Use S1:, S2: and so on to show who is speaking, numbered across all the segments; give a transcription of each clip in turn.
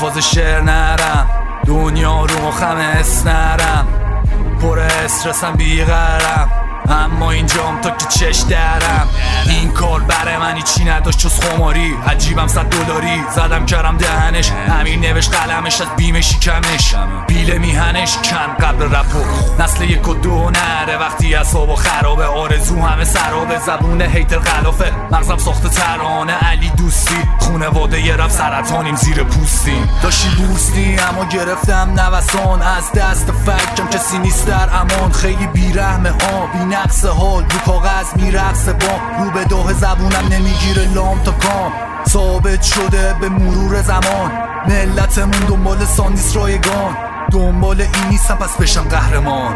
S1: الفاظ شعر نرم، دنیا رو مخم اسنرم، پر استرسم بیقرم، اما اینجام تا که چش درم. این کار برای من هیچی نداشت جز خماری، عجیبم $100 زدم کردم دهنش، امیر نوشت قلمش از بیم شکمش، بیله میهنش کن قبل رپو. نسل 1 و 2 نره وقتی اعصابو خرابه، آرزو همه سرابه، زبون هیتر غلافه، مغزم ساخته ترانه علی دوستی، خونواده یه رفت سرطانیم زیر پوستیم. داشتی بوستی اما گرفتم نوسان، از دست فکرم کسی نیست در امان، خیلی بیرحمه بی نقص حال، رو کاغذ میرقصه بام، رو به داه زبونم نمیگیره لام تا کام، ثابت شده به مرور زمان، ملتمون دنبال ساندیس رایگان، دنبال این نیستم پس بشم قهرمان.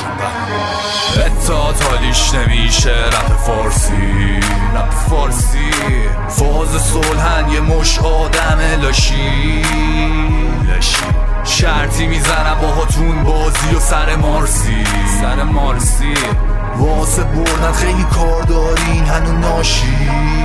S1: اتحاد حالیش نمیشه رپ فارسی، فاز صلحن یه مش آدم لاشی، شرطی میزنم باهاتون بازی و سر مارسی، واسه بردن خیلی کار دارین هنو ناشی.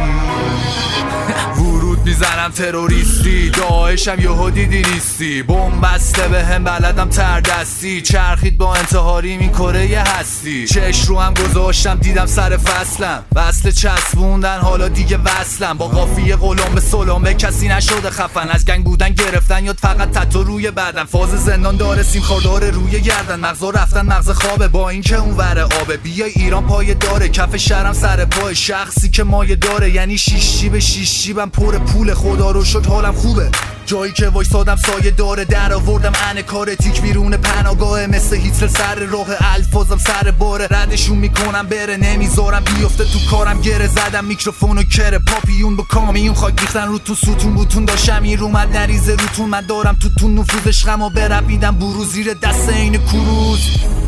S1: ورود میزنم تروریستی، داعشم یهو دیدی نیستی، بمبسته به هم بلدم تردستی، چرخید با انتحاری این کره هستی، چش رو هم گذاشتم دیدم سر فصلم، وصل چسبوندن حالا دیگه وصلم، با قافیه غلام به سلام به کسی نشده خفن، از گنگ بودن گرفتن یاد فقط تتو روی بدن، فاز زندان داره سیم خاردار روی گردن، مغزا رفتن مغز خوابه با این که اون وره آبه، بیای ایران پایه داره، کف شهرم سر پای، شخصی که مایه داره یعنی شیش جیبم پر پول، خدا رو شکر حالم خوبه، جایی که وایسادم سایه داره، در آوردم کار تیک بیرون پناهگاه، مثل هیتلر سر راه الفاظم سر باره، ردشون میکنم بره نمیذارم بیفته تو کارم، گره زدم میکروفونو کره، پاپیون با کامیون خاک ریختن رو تو ستون بوتون، داشتم این اومد نریزه روتون، من دارم تو نفوذ عشقمو برپیدم برو زیر دست این کروز.